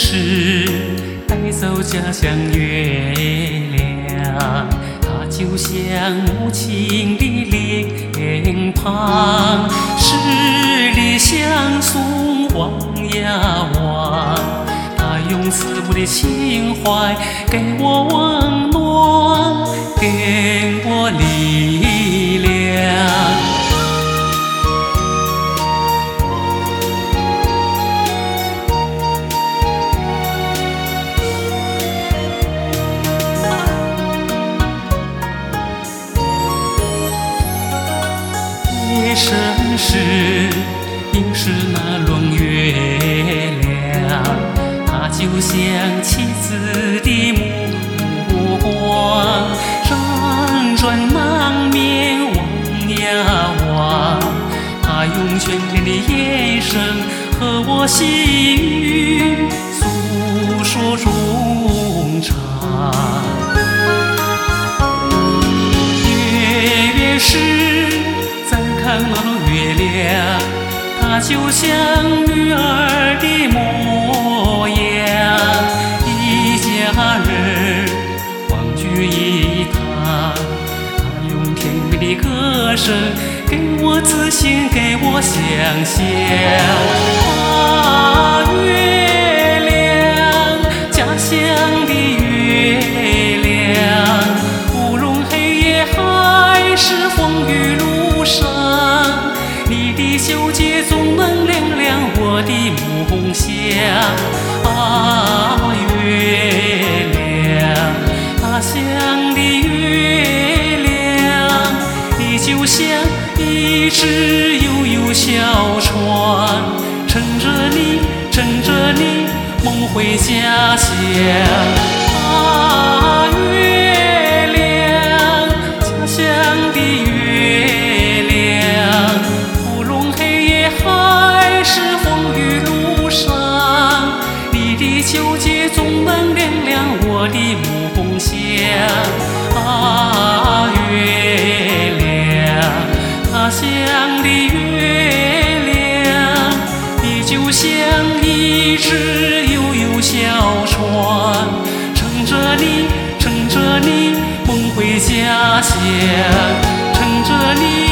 时带走家乡月亮，它就像母亲的脸庞，十里相送望呀望，它用慈母的情怀给我温暖，给我力量。夜深时，凝视那轮月亮，它就像妻子的目光，辗转难眠望呀望，它用眷恋的眼神和我细语诉说衷肠。月时看那轮月亮，它就像女儿的模样，一家人欢聚一堂，它用甜美的歌声给我自信，给我想象。啊，月亮，家乡的月亮，无论黑夜还是风雨路上，你的纠结总能亮亮我的梦想。啊，月亮，他乡的月亮，你就像一只悠悠小船，乘着你梦回家乡。啊，月亮，家乡的月亮，无论黑夜还是风雨路上，你的纠结总能亮亮我的梦想。啊，月亮，他乡的月亮，你就像一只悠悠小船，乘着你梦回家乡，乘着你